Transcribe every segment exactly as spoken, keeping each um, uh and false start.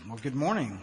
Well, good morning.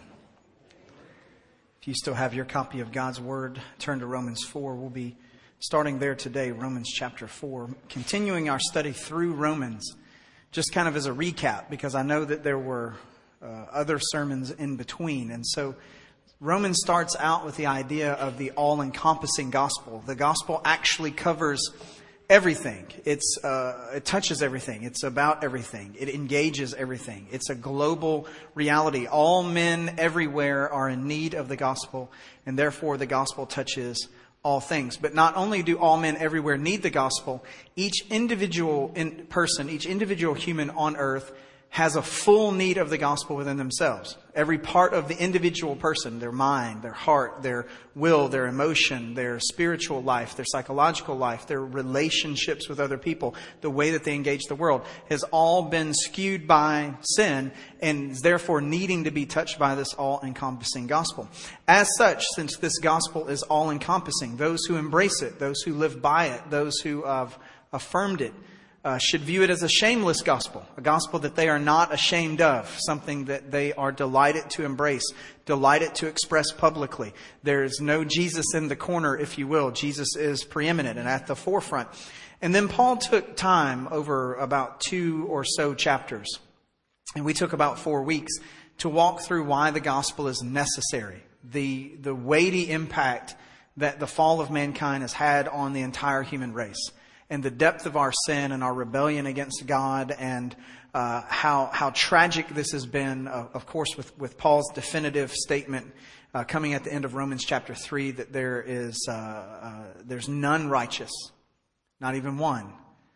If you still have your copy of God's Word, turn to Romans four. We'll be starting there today, Romans chapter four, continuing our study through Romans, just kind of as a recap, because I know that there were uh, other sermons in between. And so Romans starts out with the idea of the all-encompassing gospel. The gospel actually covers everything. It's uh, it touches everything. It's about everything. It engages everything. It's a global reality. All men everywhere are in need of the gospel, and therefore the gospel touches all things. But not only do all men everywhere need the gospel, each individual in person, each individual human on earth has a full need of the gospel within themselves. Every part of the individual person, their mind, their heart, their will, their emotion, their spiritual life, their psychological life, their relationships with other people, the way that they engage the world, has all been skewed by sin and is therefore needing to be touched by this all-encompassing gospel. As such, since this gospel is all-encompassing, those who embrace it, those who live by it, those who have affirmed it, Uh, should view it as a shameless gospel, a gospel that they are not ashamed of, something that they are delighted to embrace, delighted to express publicly. There is no Jesus in the corner, if you will. Jesus is preeminent and at the forefront. And then Paul took time over about two or so chapters, and we took about four weeks to walk through why the gospel is necessary, the, the weighty impact that the fall of mankind has had on the entire human race, and the depth of our sin and our rebellion against God, and uh, how how tragic this has been, uh, of course, with, with Paul's definitive statement uh, coming at the end of Romans chapter three, that there is uh, uh, there's none righteous, not even one,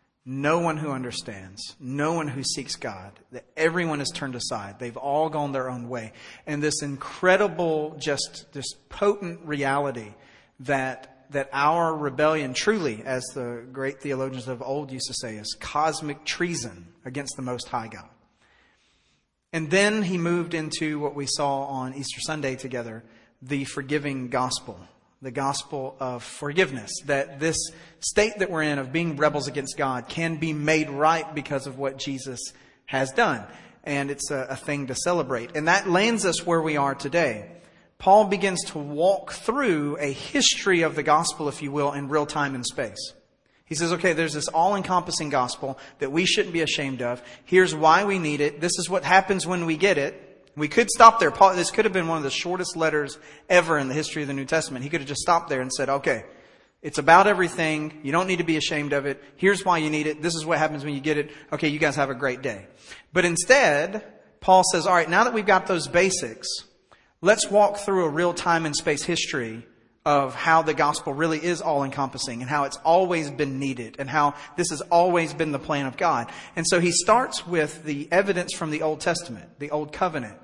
no one who understands, no one who seeks God, that everyone has turned aside. They've all gone their own way. And this incredible, just this potent reality that that our rebellion truly, as the great theologians of old used to say, is cosmic treason against the Most High God. And then he moved into what we saw on Easter Sunday together, the forgiving gospel, the gospel of forgiveness, that this state that we're in of being rebels against God can be made right because of what Jesus has done. And it's a, a thing to celebrate. And that lands us where we are today. Paul begins to walk through a history of the gospel, if you will, in real time and space. He says, okay, there's this all-encompassing gospel that we shouldn't be ashamed of. Here's why we need it. This is what happens when we get it. We could stop there. Paul, this could have been one of the shortest letters ever in the history of the New Testament. He could have just stopped there and said, okay, it's about everything. You don't need to be ashamed of it. Here's why you need it. This is what happens when you get it. Okay, you guys have a great day. But instead, Paul says, all right, now that we've got those basics, let's walk through a real time and space history of how the gospel really is all-encompassing and how it's always been needed and how this has always been the plan of God. And so he starts with the evidence from the Old Testament, the Old Covenant,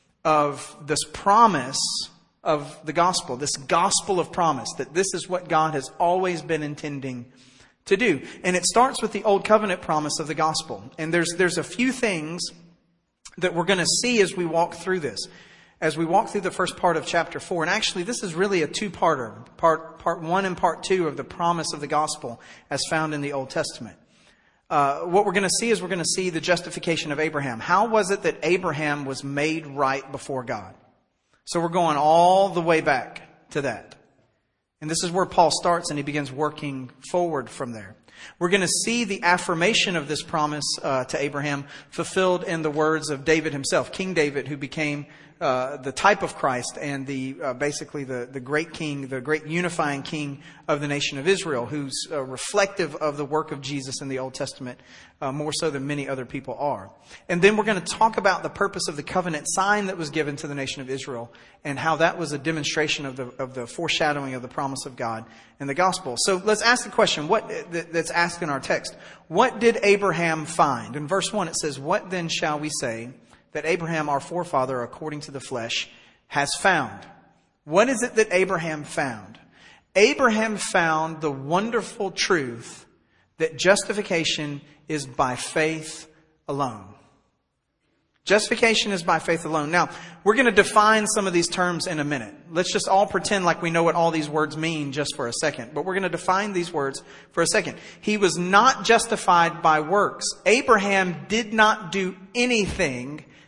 of this promise of the gospel, this gospel of promise, that this is what God has always been intending to do. And it starts with the Old Covenant promise of the gospel. And there's there's a few things that we're going to see as we walk through this. As we walk through the first part of chapter four, and actually this is really a two-parter, part part one and part two of the promise of the gospel as found in the Old Testament. Uh, what we're going to see is we're going to see the justification of Abraham. How was it that Abraham was made right before God? So we're going all the way back to that. And this is where Paul starts, and he begins working forward from there. We're going to see the affirmation of this promise uh, to Abraham fulfilled in the words of David himself, King David, who became uh, the type of Christ and the uh, basically the, the great king, the great unifying king of the nation of Israel, who's uh, reflective of the work of Jesus in the Old Testament, uh, more so than many other people are. And then we're going to talk about the purpose of the covenant sign that was given to the nation of Israel and how that was a demonstration of the of the foreshadowing of the promise of God in the gospel. So let's ask the question, what that's asked in our text. What did Abraham find? In verse one it says, "What then shall we say that Abraham, our forefather, according to the flesh, has found?" What is it that Abraham found? Abraham found the wonderful truth that justification is by faith alone. Justification is by faith alone. Now, we're going to define some of these terms in a minute. Let's just all pretend like we know what all these words mean just for a second. But we're going to define these words for a second. He was not justified by works. Abraham did not do anything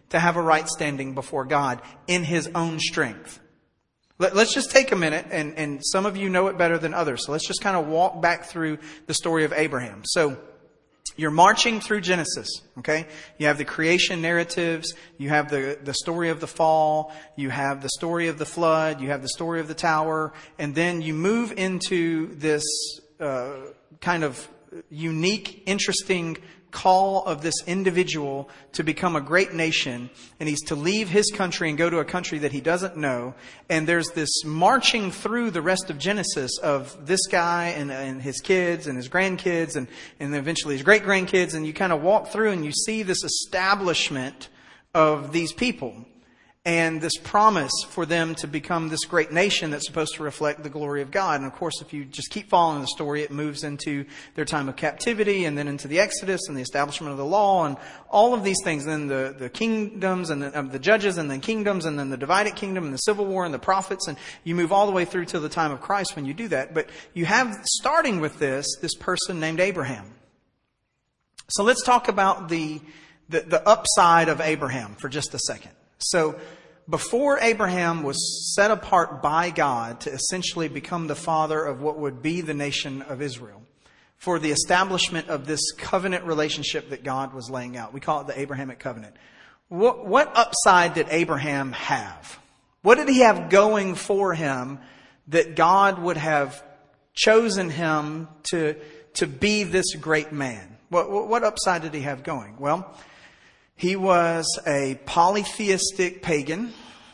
to have a right standing before God in his own strength. Let, let's just take a minute, and, and some of you know it better than others. So let's just kind of walk back through the story of Abraham. So you're marching through Genesis, okay? You have the creation narratives, you have the, the story of the fall, you have the story of the flood, you have the story of the tower, and then you move into this uh, kind of unique, interesting call of this individual to become a great nation, and he's to leave his country and go to a country that he doesn't know. And there's this marching through the rest of Genesis of this guy and, and his kids and his grandkids and, and eventually his great grandkids, and you kind of walk through and you see this establishment of these people and this promise for them to become this great nation that's supposed to reflect the glory of God. And of course, if you just keep following the story, it moves into their time of captivity and then into the Exodus and the establishment of the law and all of these things. And then the, the kingdoms and the, uh, the judges and then kingdoms and then the divided kingdom and the civil war and the prophets. And you move all the way through to the time of Christ when you do that. But you have, starting with this, this person named Abraham. So let's talk about the, the, the upside of Abraham for just a second. So before Abraham was set apart by God to essentially become the father of what would be the nation of Israel, for the establishment of this covenant relationship that God was laying out, we call it the Abrahamic covenant. What, what upside did Abraham have? What did he have going for him that God would have chosen him to, to be this great man? What, what upside did he have going? Well, he was a polytheistic pagan.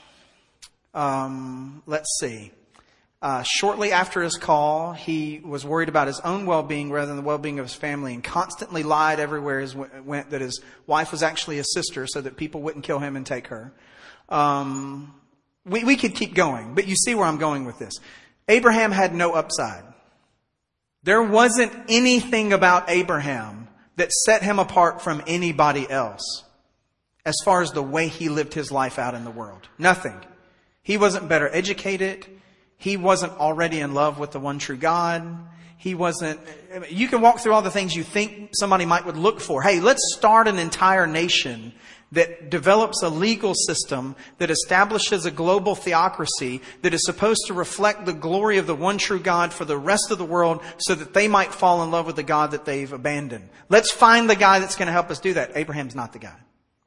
Um, let's see. Uh, shortly after his call, he was worried about his own well-being rather than the well-being of his family, and constantly lied everywhere he went that his wife was actually his sister so that people wouldn't kill him and take her. Um, we, we could keep going, but you see where I'm going with this. Abraham had no upside. There wasn't anything about Abraham that set him apart from anybody else as far as the way he lived his life out in the world. Nothing. He wasn't better educated. He wasn't already in love with the one true God. He wasn't, you can walk through all the things you think somebody might would look for. Hey, let's start an entire nation that develops a legal system that establishes a global theocracy that is supposed to reflect the glory of the one true God for the rest of the world so that they might fall in love with the God that they've abandoned. Let's find the guy that's going to help us do that. Abraham's not the guy.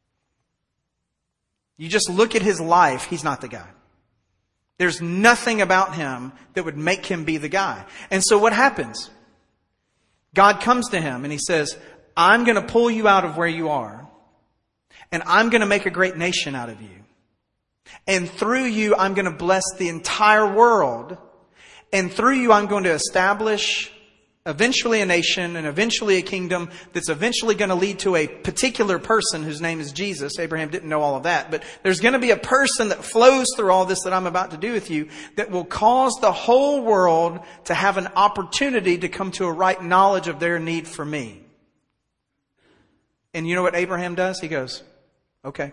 You just look at his life, he's not the guy. There's nothing about him that would make him be the guy. And so what happens? God comes to him and he says, I'm going to pull you out of where you are. And I'm going to make a great nation out of you. And through you, I'm going to bless the entire world. And through you, I'm going to establish eventually a nation and eventually a kingdom that's eventually going to lead to a particular person whose name is Jesus. Abraham didn't know all of that, but there's going to be a person that flows through all this that I'm about to do with you that will cause the whole world to have an opportunity to come to a right knowledge of their need for me. And you know what Abraham does? He goes, okay.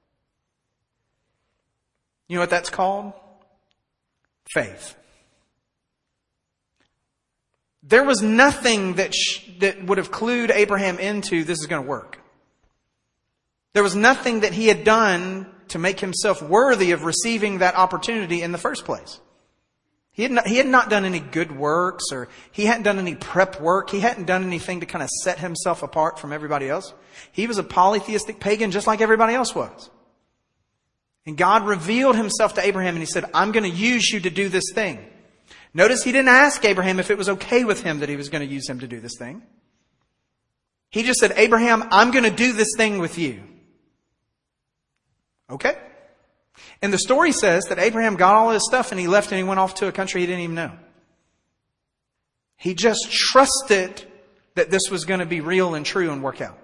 You know what that's called? Faith. There was nothing that sh- that would have clued Abraham into this is going to work. There was nothing that he had done to make himself worthy of receiving that opportunity in the first place. He had not, he had not done any good works, or he hadn't done any prep work. He hadn't done anything to kind of set himself apart from everybody else. He was a polytheistic pagan just like everybody else was. And God revealed himself to Abraham and he said, I'm going to use you to do this thing. Notice he didn't ask Abraham if it was okay with him that he was going to use him to do this thing. He just said, Abraham, I'm going to do this thing with you. Okay. And the story says that Abraham got all his stuff and he left and he went off to a country he didn't even know. He just trusted that this was going to be real and true and work out.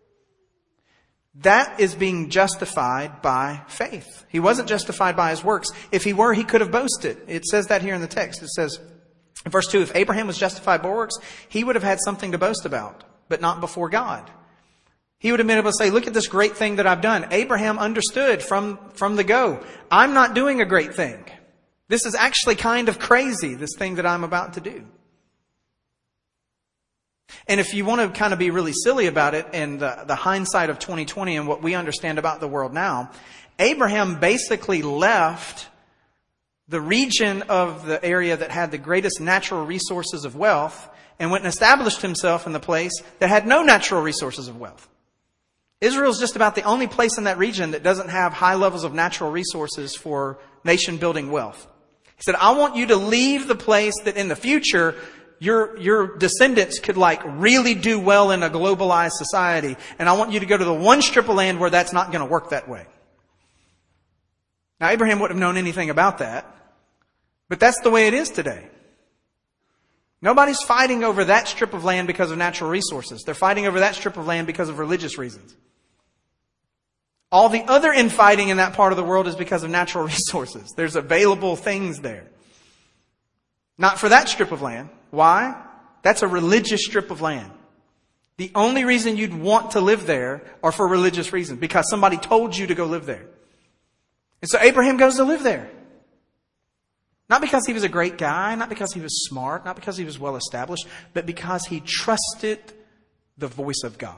That is being justified by faith. He wasn't justified by his works. If he were, he could have boasted. It says that here in the text. It says, in verse two, if Abraham was justified by works, he would have had something to boast about, but not before God. He would have been able to say, look at this great thing that I've done. Abraham understood from, from the go, I'm not doing a great thing. This is actually kind of crazy, this thing that I'm about to do. And if you want to kind of be really silly about it and the, the hindsight of twenty twenty and what we understand about the world now, Abraham basically left the region of the area that had the greatest natural resources of wealth and went and established himself in the place that had no natural resources of wealth. Israel's just about the only place in that region that doesn't have high levels of natural resources for nation-building wealth. He said, I want you to leave the place that in the future your your descendants could like really do well in a globalized society. And I want you to go to the one strip of land where that's not going to work that way. Now, Abraham wouldn't have known anything about that. But that's the way it is today. Nobody's fighting over that strip of land because of natural resources. They're fighting over that strip of land because of religious reasons. All the other infighting in that part of the world is because of natural resources. There's available things there. Not for that strip of land. Why? That's a religious strip of land. The only reason you'd want to live there are for religious reasons. Because somebody told you to go live there. And so Abraham goes to live there. Not because he was a great guy, not because he was smart, not because he was well established, but because he trusted the voice of God.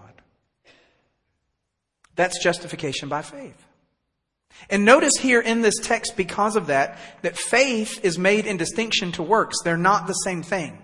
That's justification by faith. And notice here in this text, because of that, that faith is made in distinction to works. They're not the same thing.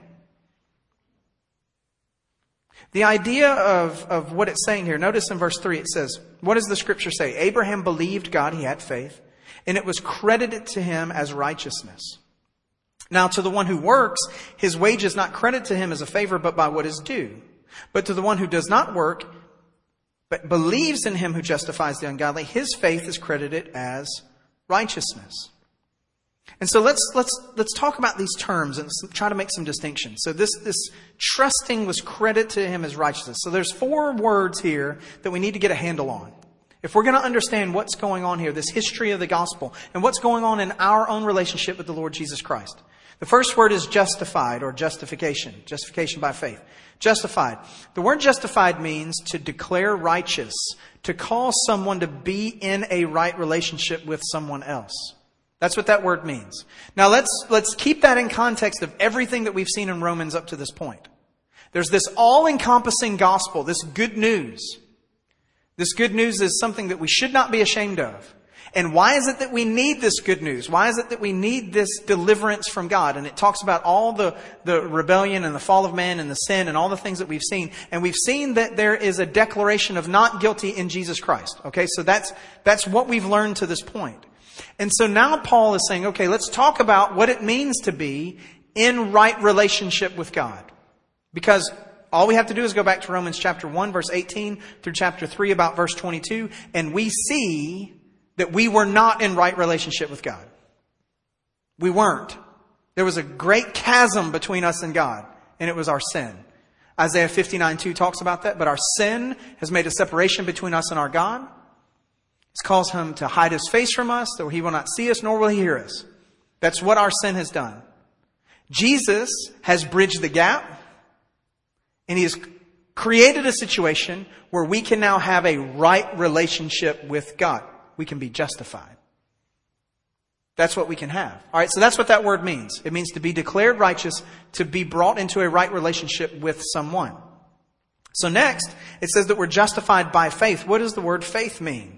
The idea of, of what it's saying here, notice in verse three it says, what does the scripture say? Abraham believed God, he had faith, and it was credited to him as righteousness. Now to the one who works, his wage is not credited to him as a favor, but by what is due. But to the one who does not work, but believes in him who justifies the ungodly, his faith is credited as righteousness. And so let's let's let's talk about these terms and try to make some distinctions. So this this trusting was credited to him as righteousness. So there's four words here that we need to get a handle on. If we're going to understand what's going on here, this history of the gospel, and what's going on in our own relationship with the Lord Jesus Christ. The first word is justified or justification. Justification by faith. Justified. The word justified means to declare righteous, to call someone to be in a right relationship with someone else. That's what that word means. Now let's, let's keep that in context of everything that we've seen in Romans up to this point. There's this all-encompassing gospel, this good news. This good news is something that we should not be ashamed of. And why is it that we need this good news? Why is it that we need this deliverance from God? And it talks about all the, the rebellion and the fall of man and the sin and all the things that we've seen. And we've seen that there is a declaration of not guilty in Jesus Christ. Okay, so that's, that's what we've learned to this point. And so now Paul is saying, okay, let's talk about what it means to be in right relationship with God. Because all we have to do is go back to Romans chapter one, verse eighteen through chapter three, about verse twenty-two, and we see that we were not in right relationship with God. We weren't. There was a great chasm between us and God, and it was our sin. Isaiah fifty-nine two talks about that, but our sin has made a separation between us and our God. It's caused him to hide his face from us, so he will not see us, nor will he hear us. That's what our sin has done. Jesus has bridged the gap, and he has created a situation where we can now have a right relationship with God. We can be justified. That's what we can have. All right, so that's what that word means. It means to be declared righteous, to be brought into a right relationship with someone. So next, it says that we're justified by faith. What does the word faith mean?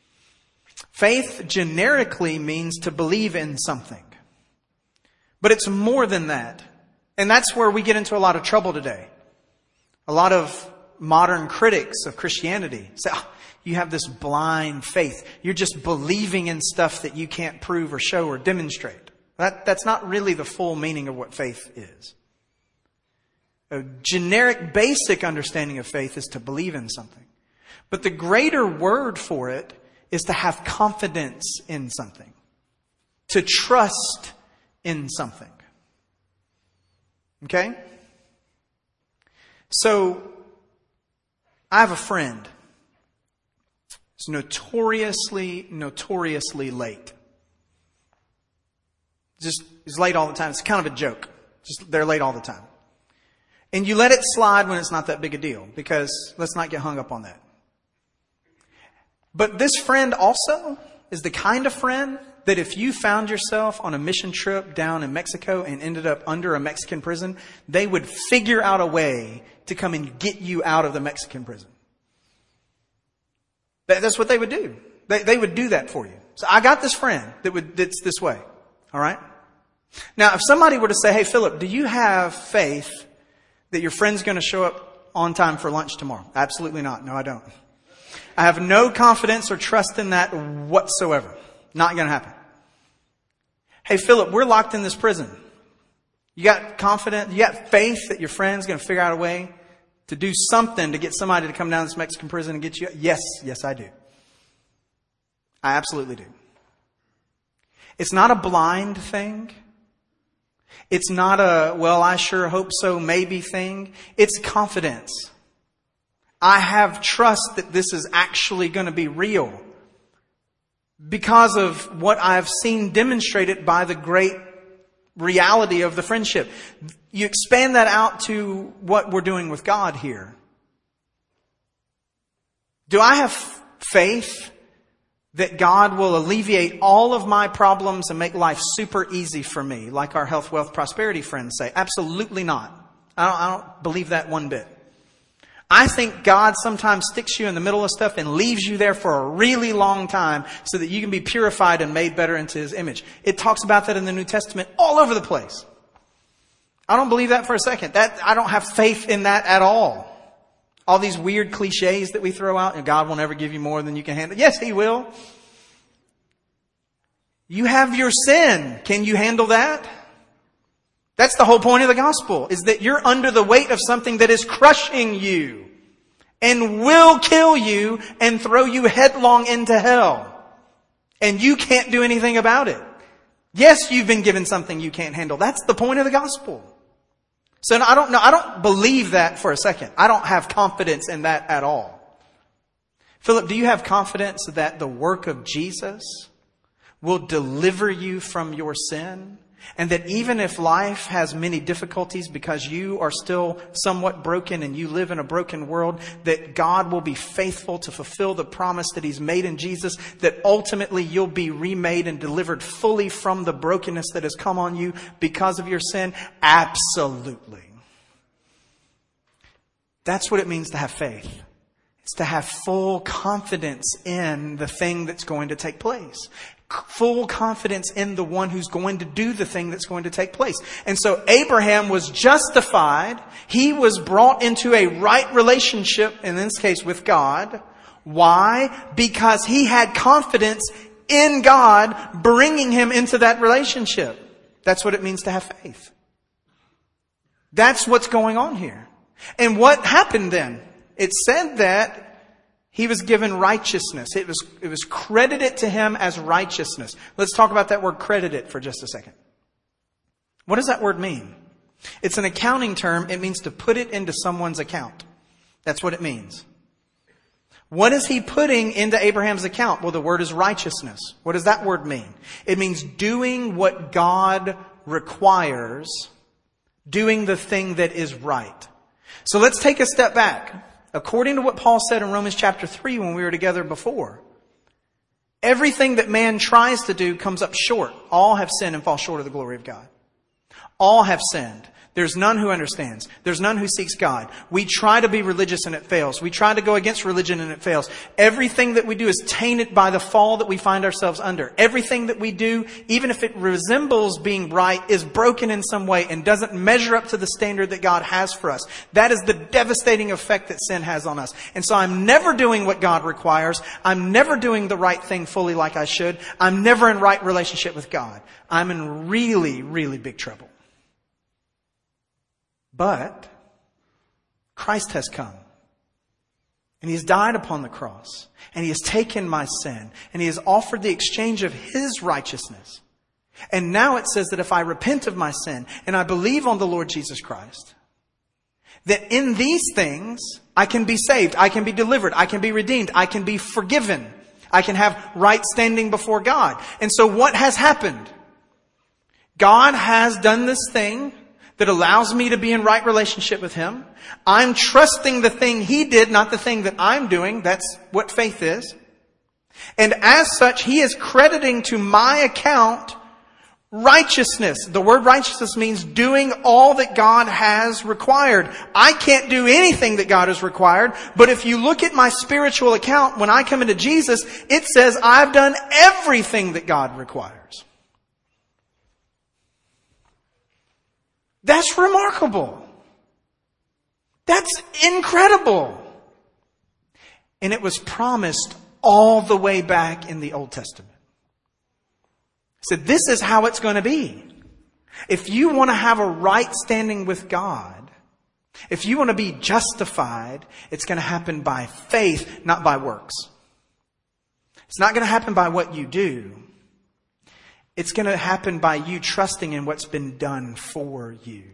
Faith generically means to believe in something. But it's more than that. And that's where we get into a lot of trouble today. A lot of modern critics of Christianity say, oh, you have this blind faith. You're just believing in stuff that you can't prove or show or demonstrate. That, that's not really the full meaning of what faith is. A generic, basic understanding of faith is to believe in something. But the greater word for it is to have confidence in something. To trust in something. Okay? So, I have a friend. He's notoriously, notoriously late. Just, he's late all the time. It's kind of a joke. Just, they're late all the time. And you let it slide when it's not that big a deal, because let's not get hung up on that. But this friend also is the kind of friend that if you found yourself on a mission trip down in Mexico and ended up under a Mexican prison, they would figure out a way to come and get you out of the Mexican prison. That's what they would do. They, they would do that for you. So I got this friend that would, that's this way. All right. Now, if somebody were to say, hey, Philip, do you have faith that your friend's going to show up on time for lunch tomorrow? Absolutely not. No, I don't. I have no confidence or trust in that whatsoever. Not going to happen. Hey, Philip, we're locked in this prison. You got confidence, you got faith that your friend's going to figure out a way to do something to get somebody to come down to this Mexican prison and get you? Yes, yes, I do. I absolutely do. It's not a blind thing. It's not a, well, I sure hope so, maybe thing. It's confidence. I have trust that this is actually going to be real because of what I've seen demonstrated by the great reality of the friendship. You expand that out to what we're doing with God here. Do I have faith that God will alleviate all of my problems and make life super easy for me, like our health, wealth, prosperity friends say? Absolutely not. I don't, I don't believe that one bit. I think God sometimes sticks you in the middle of stuff and leaves you there for a really long time so that you can be purified and made better into His image. It talks about that in the New Testament all over the place. I don't believe that for a second. That I don't have faith in that at all. All these weird cliches that we throw out, and God will never give you more than you can handle. Yes, He will. You have your sin. Can you handle that? That's the whole point of the gospel, is that you're under the weight of something that is crushing you and will kill you and throw you headlong into hell. And you can't do anything about it. Yes, you've been given something you can't handle. That's the point of the gospel. So I don't know. I don't believe that for a second. I don't have confidence in that at all. Philip, do you have confidence that the work of Jesus will deliver you from your sin? And that even if life has many difficulties because you are still somewhat broken and you live in a broken world, that God will be faithful to fulfill the promise that He's made in Jesus, that ultimately you'll be remade and delivered fully from the brokenness that has come on you because of your sin? Absolutely. That's what it means to have faith. It's to have full confidence in the thing that's going to take place. Full confidence in the one who's going to do the thing that's going to take place. And so Abraham was justified. He was brought into a right relationship, in this case with God. Why? Because he had confidence in God bringing him into that relationship. That's what it means to have faith. That's what's going on here. And what happened then? It said that he was given righteousness. It was, it was credited to him as righteousness. Let's talk about that word credited for just a second. What does that word mean? It's an accounting term. It means to put it into someone's account. That's what it means. What is he putting into Abraham's account? Well, the word is righteousness. What does that word mean? It means doing what God requires, doing the thing that is right. So let's take a step back. According to what Paul said in Romans chapter three when we were together before, everything that man tries to do comes up short. All have sinned and fall short of the glory of God. All have sinned. There's none who understands. There's none who seeks God. We try to be religious and it fails. We try to go against religion and it fails. Everything that we do is tainted by the fall that we find ourselves under. Everything that we do, even if it resembles being right, is broken in some way and doesn't measure up to the standard that God has for us. That is the devastating effect that sin has on us. And so I'm never doing what God requires. I'm never doing the right thing fully like I should. I'm never in right relationship with God. I'm in really, really big trouble. But Christ has come and He has died upon the cross and He has taken my sin and He has offered the exchange of His righteousness. And now it says that if I repent of my sin and I believe on the Lord Jesus Christ, that in these things I can be saved, I can be delivered, I can be redeemed, I can be forgiven, I can have right standing before God. And so what has happened? God has done this thing that allows me to be in right relationship with Him. I'm trusting the thing He did, not the thing that I'm doing. That's what faith is. And as such, he is crediting to my account righteousness. The word righteousness means doing all that God has required. I can't do anything that God has required, but if you look at my spiritual account, when I come into Jesus, it says I've done everything that God requires. That's remarkable. That's incredible. And it was promised all the way back in the Old Testament. He said, this is how it's going to be. If you want to have a right standing with God, if you want to be justified, it's going to happen by faith, not by works. It's not going to happen by what you do. It's going to happen by you trusting in what's been done for you.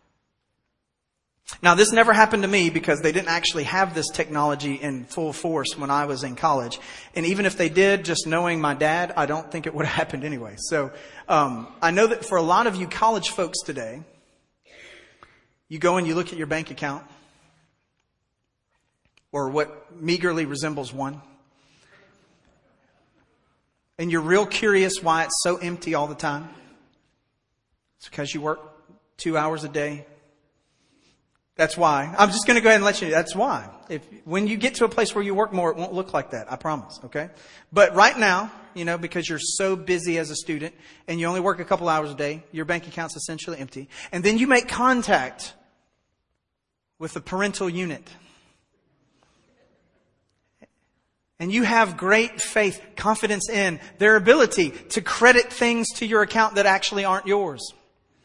Now, this never happened to me because they didn't actually have this technology in full force when I was in college. And even if they did, just knowing my dad, I don't think it would have happened anyway. So um, I know that for a lot of you college folks today, you go and you look at your bank account, or what meagerly resembles one, and you're real curious why it's so empty all the time. It's because you work two hours a day. That's why. I'm just going to go ahead and let you know. That's why. If when you get to a place where you work more, it won't look like that. I promise. Okay. But right now, you know, because you're so busy as a student and you only work a couple hours a day, your bank account's essentially empty. And then you make contact with the parental unit. And you have great faith, confidence in their ability to credit things to your account that actually aren't yours.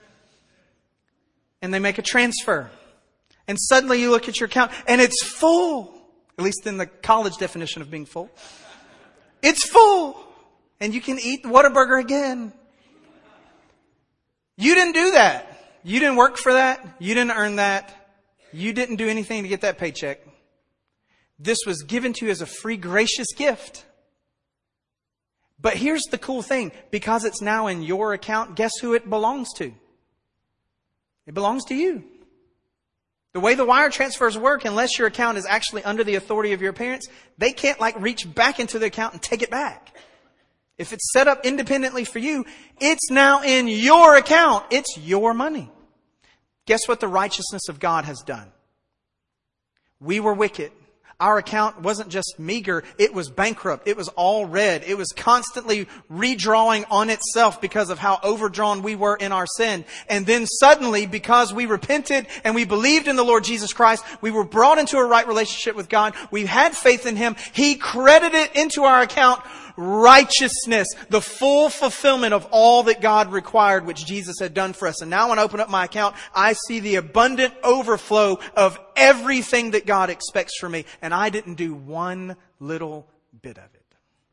And they make a transfer. And suddenly you look at your account and it's full. At least in the college definition of being full. It's full. And you can eat the Whataburger again. You didn't do that. You didn't work for that. You didn't earn that. You didn't do anything to get that paycheck. This was given to you as a free, gracious gift. But here's the cool thing. Because it's now in your account, guess who it belongs to? It belongs to you. The way the wire transfers work, unless your account is actually under the authority of your parents, they can't like reach back into the account and take it back. If it's set up independently for you, it's now in your account. It's your money. Guess what the righteousness of God has done? We were wicked. Our account wasn't just meager, it was bankrupt. It was all red. It was constantly redrawing on itself because of how overdrawn we were in our sin. And then suddenly, because we repented and we believed in the Lord Jesus Christ, we were brought into a right relationship with God. We had faith in Him. He credited into our account righteousness, the full fulfillment of all that God required, which Jesus had done for us. And now when I open up my account, I see the abundant overflow of everything that God expects from me. And I didn't do one little bit of it.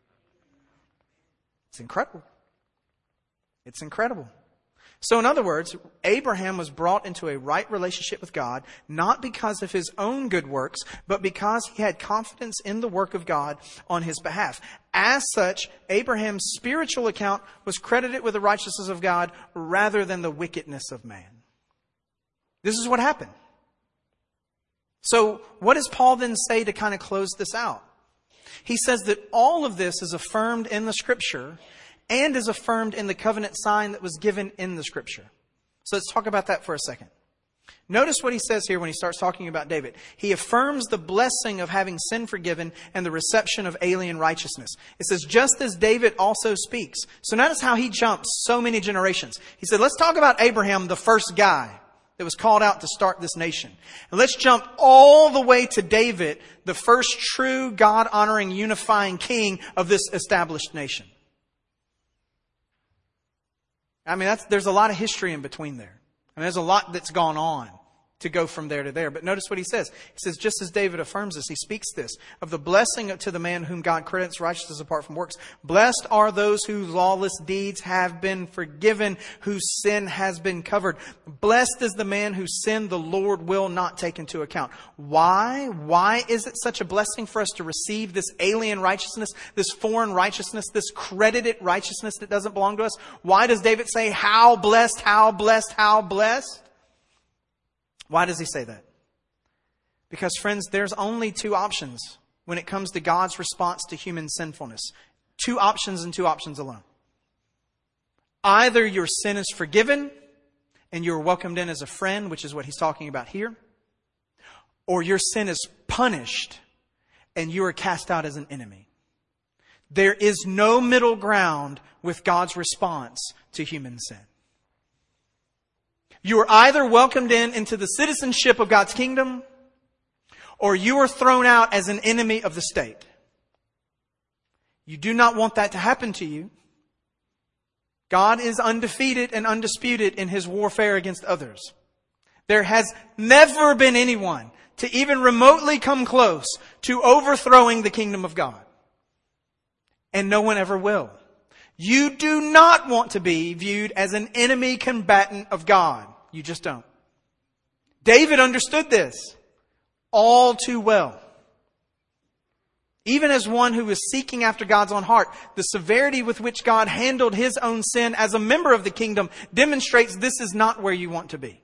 It's incredible. It's incredible. So in other words, Abraham was brought into a right relationship with God, not because of his own good works, but because he had confidence in the work of God on his behalf. As such, Abraham's spiritual account was credited with the righteousness of God rather than the wickedness of man. This is what happened. So what does Paul then say to kind of close this out? He says that all of this is affirmed in the Scripture and is affirmed in the covenant sign that was given in the Scripture. So let's talk about that for a second. Notice what he says here when he starts talking about David. He affirms the blessing of having sin forgiven and the reception of alien righteousness. It says, just as David also speaks. So notice how he jumps so many generations. He said, let's talk about Abraham, the first guy that was called out to start this nation. And let's jump all the way to David, the first true God-honoring, unifying king of this established nation. I mean, that's, there's a lot of history in between there. I mean, there's a lot that's gone on to go from there to there. But notice what he says. He says, just as David affirms this, he speaks this, of the blessing to the man whom God credits righteousness apart from works. Blessed are those whose lawless deeds have been forgiven, whose sin has been covered. Blessed is the man whose sin the Lord will not take into account. Why? Why is it such a blessing for us to receive this alien righteousness, this foreign righteousness, this credited righteousness that doesn't belong to us? Why does David say, how blessed, how blessed, how blessed? Why does he say that? Because, friends, there's only two options when it comes to God's response to human sinfulness. Two options and two options alone. Either your sin is forgiven and you're welcomed in as a friend, which is what he's talking about here, or your sin is punished and you are cast out as an enemy. There is no middle ground with God's response to human sin. You are either welcomed in into the citizenship of God's kingdom, or you are thrown out as an enemy of the state. You do not want that to happen to you. God is undefeated and undisputed in his warfare against others. There has never been anyone to even remotely come close to overthrowing the kingdom of God. And no one ever will. You do not want to be viewed as an enemy combatant of God. You just don't. David understood this all too well. Even as one who was seeking after God's own heart, the severity with which God handled his own sin as a member of the kingdom demonstrates this is not where you want to be.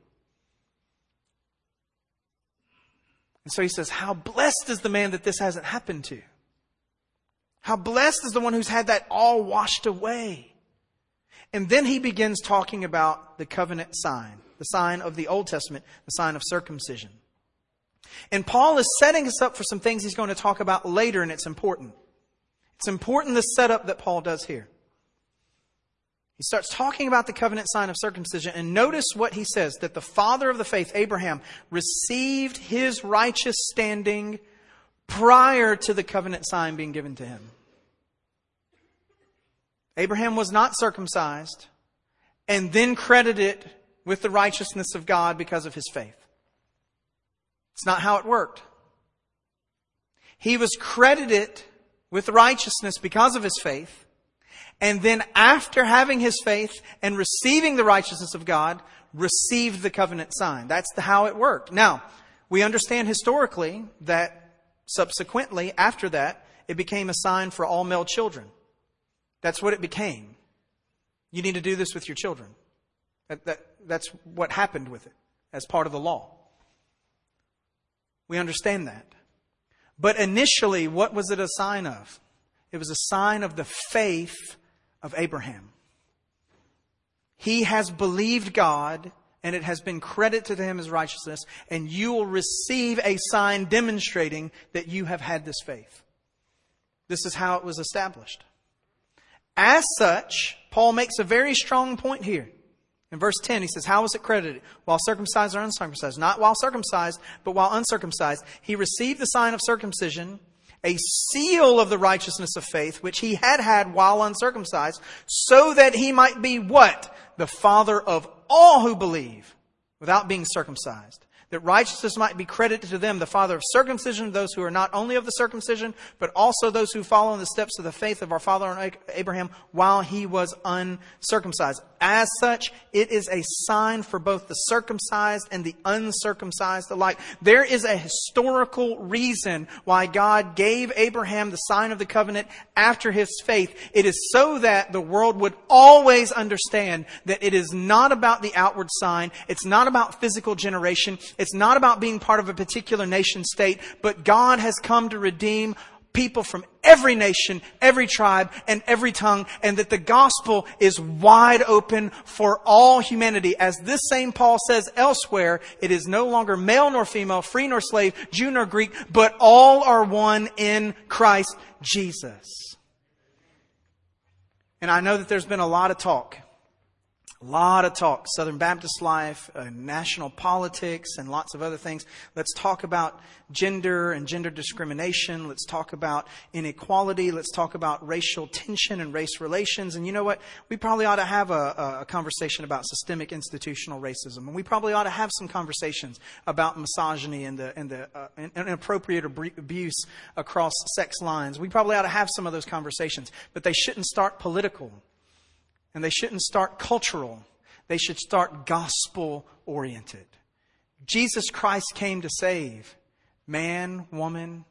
And so he says, how blessed is the man that this hasn't happened to? How blessed is the one who's had that all washed away? And then he begins talking about the covenant sign, the sign of the Old Testament, the sign of circumcision. And Paul is setting us up for some things he's going to talk about later, and it's important. It's important the setup that Paul does here. He starts talking about the covenant sign of circumcision, and notice what he says, that the father of the faith, Abraham, received his righteous standing prior to the covenant sign being given to him. Abraham was not circumcised and then credited with the righteousness of God because of his faith. It's not how it worked. He was credited with righteousness because of his faith. And then after having his faith and receiving the righteousness of God, received the covenant sign. That's the, how it worked. Now, we understand historically that subsequently, after that, it became a sign for all male children. That's what it became. You need to do this with your children. That, that, that's what happened with it as part of the law. We understand that. But initially, what was it a sign of? It was a sign of the faith of Abraham. He has believed God, and it has been credited to him as righteousness, and you will receive a sign demonstrating that you have had this faith. This is how it was established. As such, Paul makes a very strong point here. In verse ten, he says, how was it credited? While circumcised or uncircumcised? Not while circumcised, but while uncircumcised. He received the sign of circumcision, a seal of the righteousness of faith, which he had had while uncircumcised, so that he might be what? The father of all who believe, without being circumcised. That righteousness might be credited to them, the father of circumcision, those who are not only of the circumcision, but also those who follow in the steps of the faith of our father Abraham while he was uncircumcised. As such, it is a sign for both the circumcised and the uncircumcised alike. There is a historical reason why God gave Abraham the sign of the covenant after his faith. It is so that the world would always understand that it is not about the outward sign. It's not about physical generation. It's not about being part of a particular nation state, but God has come to redeem people from every nation, every tribe, and every tongue, and that the gospel is wide open for all humanity. As this same Paul says elsewhere, it is no longer male nor female, free nor slave, Jew nor Greek, but all are one in Christ Jesus. And I know that there's been a lot of talk. A lot of talk, Southern Baptist life, uh, national politics, and lots of other things. Let's talk about gender and gender discrimination. Let's talk about inequality. Let's talk about racial tension and race relations. And you know what? We probably ought to have a, a conversation about systemic institutional racism. And we probably ought to have some conversations about misogyny and the, and the uh, inappropriate abuse across sex lines. We probably ought to have some of those conversations. But they shouldn't start political. And they shouldn't start cultural. They should start gospel-oriented. Jesus Christ came to save man, woman,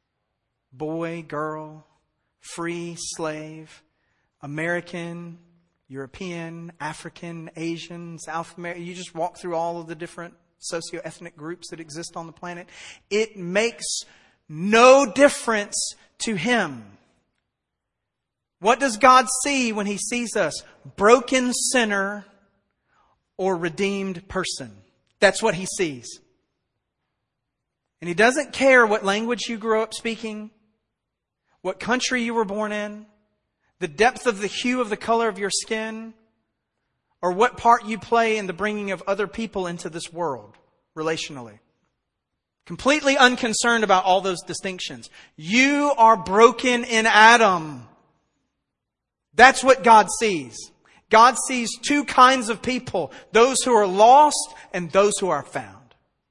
boy, girl, free, slave, American, European, African, Asian, South American. You just walk through all of the different socioethnic groups that exist on the planet. It makes no difference to Him. What does God see when He sees us? Broken sinner or redeemed person. That's what He sees. And He doesn't care what language you grew up speaking, what country you were born in, the depth of the hue of the color of your skin, or what part you play in the bringing of other people into this world relationally. Completely unconcerned about all those distinctions. You are broken in Adam. That's what God sees. God sees two kinds of people. Those who are lost and those who are found.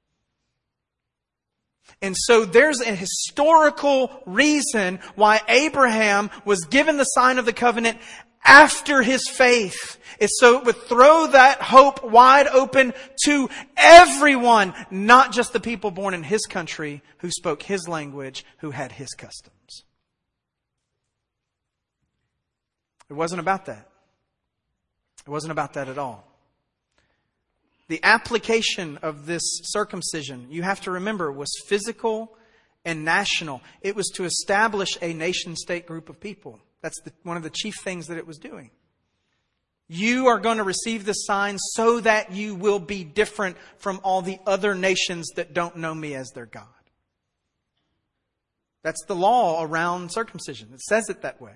And so there's a historical reason why Abraham was given the sign of the covenant after his faith. It's so it would throw that hope wide open to everyone, not just the people born in his country who spoke his language, who had his customs. It wasn't about that. It wasn't about that at all. The application of this circumcision, you have to remember, was physical and national. It was to establish a nation-state group of people. That's the, one of the chief things that it was doing. You are going to receive this sign so that you will be different from all the other nations that don't know me as their God. That's the law around circumcision. It says it that way.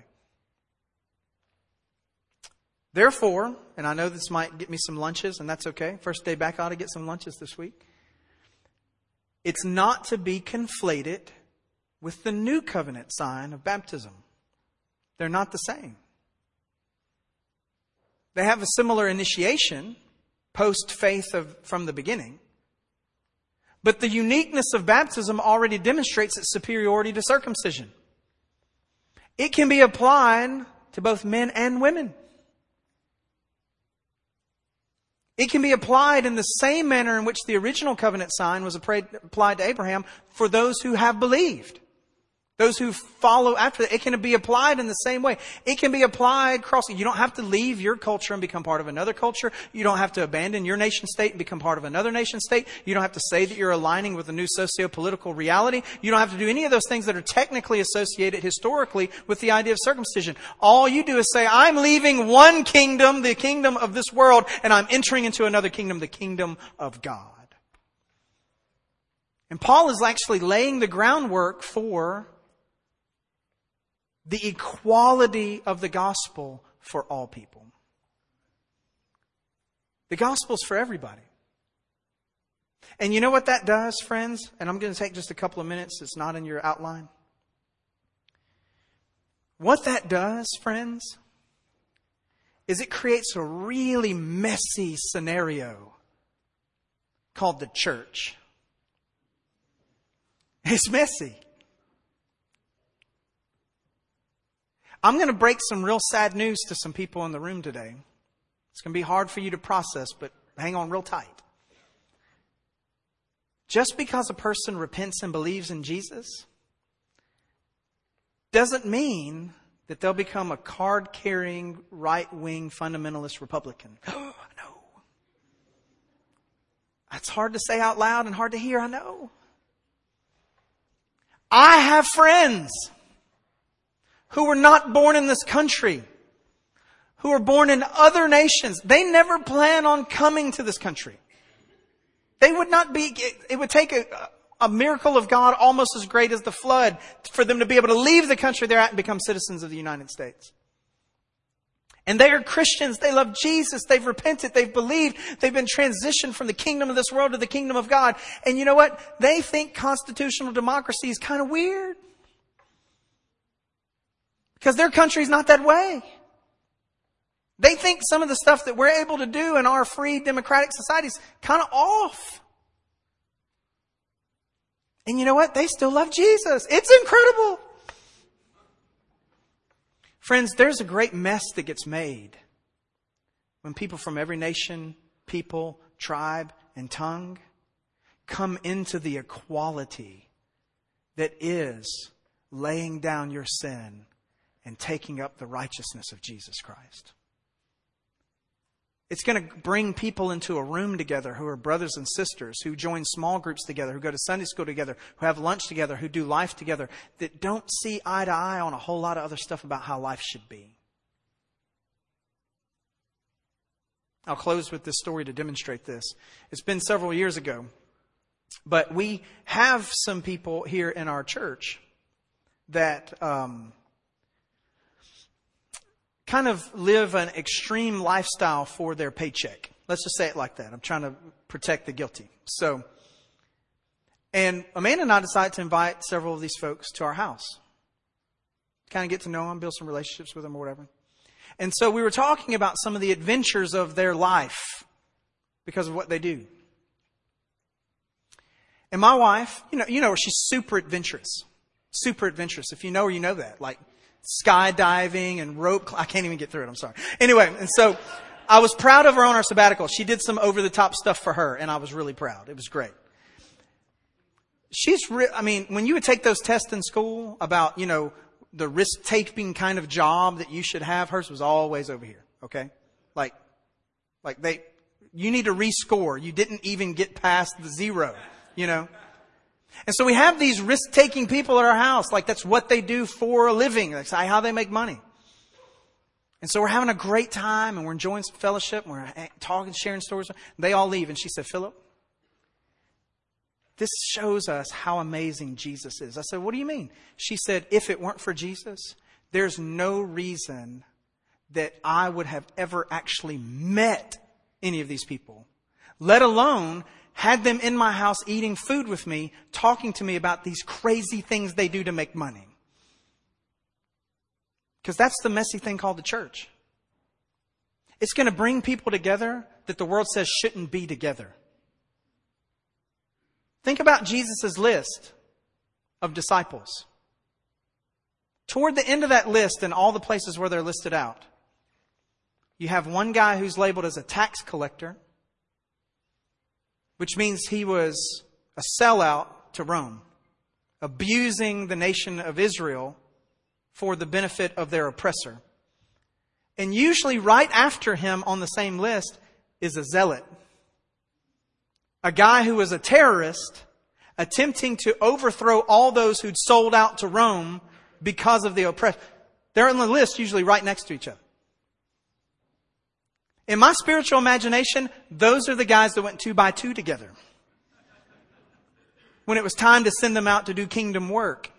Therefore, and I know this might get me some lunches, and that's okay. First day back, I ought to get some lunches this week. It's not to be conflated with the new covenant sign of baptism. They're not the same. They have a similar initiation, post-faith of, from the beginning. But the uniqueness of baptism already demonstrates its superiority to circumcision. It can be applied to both men and women. It can be applied in the same manner in which the original covenant sign was applied to Abraham for those who have believed. Those who follow after that. It can be applied in the same way. It can be applied cross. You don't have to leave your culture and become part of another culture. You don't have to abandon your nation state and become part of another nation state. You don't have to say that you're aligning with a new socio-political reality. You don't have to do any of those things that are technically associated historically with the idea of circumcision. All you do is say, I'm leaving one kingdom, the kingdom of this world, and I'm entering into another kingdom, the kingdom of God. And Paul is actually laying the groundwork for the equality of the gospel for all people. The gospel's for everybody. And you know what that does, friends? And I'm going to take just a couple of minutes. It's not in your outline. What that does, friends, is it creates a really messy scenario called the church. It's messy. I'm going to break some real sad news to some people in the room today. It's going to be hard for you to process, but hang on real tight. Just because a person repents and believes in Jesus doesn't mean that they'll become a card-carrying, right-wing fundamentalist Republican. Oh, I know. That's hard to say out loud and hard to hear, I know. I have friends who were not born in this country, who were born in other nations. They never plan on coming to this country. They would not be, it would take a, a miracle of God almost as great as the flood for them to be able to leave the country they're at and become citizens of the United States. And they are Christians. They love Jesus. They've repented. They've believed. They've been transitioned from the kingdom of this world to the kingdom of God. And you know what? They think constitutional democracy is kind of weird. Because their country's not that way. They think some of the stuff that we're able to do in our free democratic society is kind of off. And you know what? They still love Jesus. It's incredible. Friends, there's a great mess that gets made when people from every nation, people, tribe, and tongue come into the equality that is laying down your sin and taking up the righteousness of Jesus Christ. It's going to bring people into a room together who are brothers and sisters, who join small groups together, who go to Sunday school together, who have lunch together, who do life together, that don't see eye to eye on a whole lot of other stuff about how life should be. I'll close with this story to demonstrate this. It's been several years ago, but we have some people here in our church that um, kind of live an extreme lifestyle for their paycheck. Let's just say it like that. I'm trying to protect the guilty. So, and Amanda and I decided to invite several of these folks to our house. Kind of get to know them, build some relationships with them or whatever. And so we were talking about some of the adventures of their life because of what they do. And my wife, you know, you know her, she's super adventurous. Super adventurous. If you know her, you know that. Like skydiving and rope. I can't even get through it. I'm sorry. Anyway, and so I was proud of her on our sabbatical. She did some over-the-top stuff for her, and I was really proud. It was great. She's, re- I mean, when you would take those tests in school about, you know, the risk-taking kind of job that you should have, hers was always over here, okay? Like, like they, you need to rescore. You didn't even get past the zero, you know? And so we have these risk-taking people at our house. Like that's what they do for a living. That's how they make money. And so we're having a great time and we're enjoying some fellowship and we're talking, sharing stories. They all leave. And she said, Philip, this shows us how amazing Jesus is. I said, what do you mean? She said, if it weren't for Jesus, there's no reason that I would have ever actually met any of these people, let alone had them in my house eating food with me, talking to me about these crazy things they do to make money. Because that's the messy thing called the church. It's going to bring people together that the world says shouldn't be together. Think about Jesus' list of disciples. Toward the end of that list and all the places where they're listed out, you have one guy who's labeled as a tax collector, which means he was a sellout to Rome, abusing the nation of Israel for the benefit of their oppressor. And usually right after him on the same list is a zealot. A guy who was a terrorist attempting to overthrow all those who'd sold out to Rome because of the oppression. They're on the list usually right next to each other. In my spiritual imagination, those are the guys that went two by two together when it was time to send them out to do kingdom work.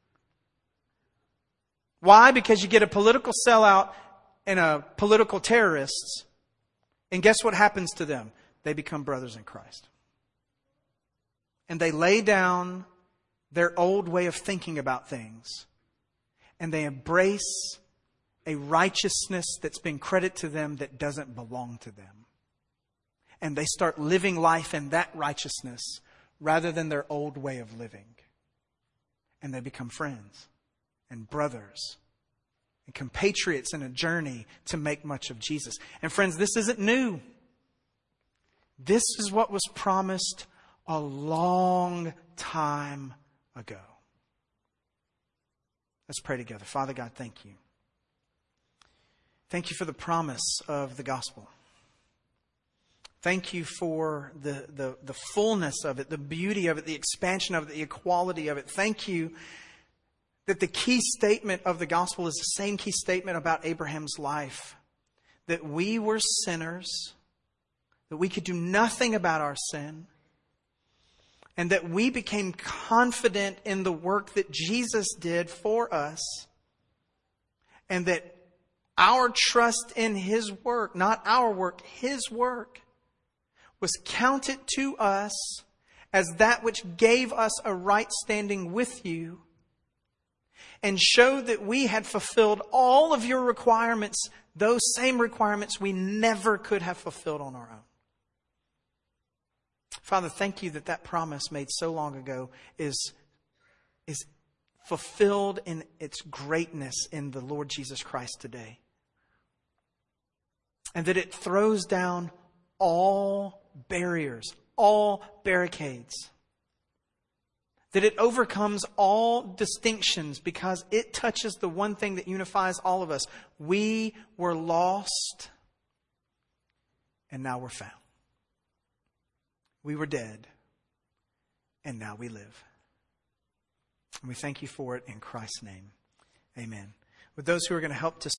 Why? Because you get a political sellout and a political terrorist, and guess what happens to them? They become brothers in Christ. And they lay down their old way of thinking about things, and they embrace a righteousness that's been credited to them that doesn't belong to them. And they start living life in that righteousness rather than their old way of living. And they become friends and brothers and compatriots in a journey to make much of Jesus. And friends, this isn't new. This is what was promised a long time ago. Let's pray together. Father God, thank you. Thank you for the promise of the gospel. Thank you for the, the, the fullness of it, the beauty of it, the expansion of it, the equality of it. Thank you that the key statement of the gospel is the same key statement about Abraham's life. That we were sinners, that we could do nothing about our sin, and that we became confident in the work that Jesus did for us, and that our trust in His work, not our work, His work, was counted to us as that which gave us a right standing with you and showed that we had fulfilled all of your requirements, those same requirements we never could have fulfilled on our own. Father, thank you that that promise made so long ago is, is fulfilled in its greatness in the Lord Jesus Christ today. And that it throws down all barriers, all barricades. That it overcomes all distinctions because it touches the one thing that unifies all of us. We were lost and now we're found. We were dead, and now we live. And we thank you for it in Christ's name. Amen. With those who are going to help to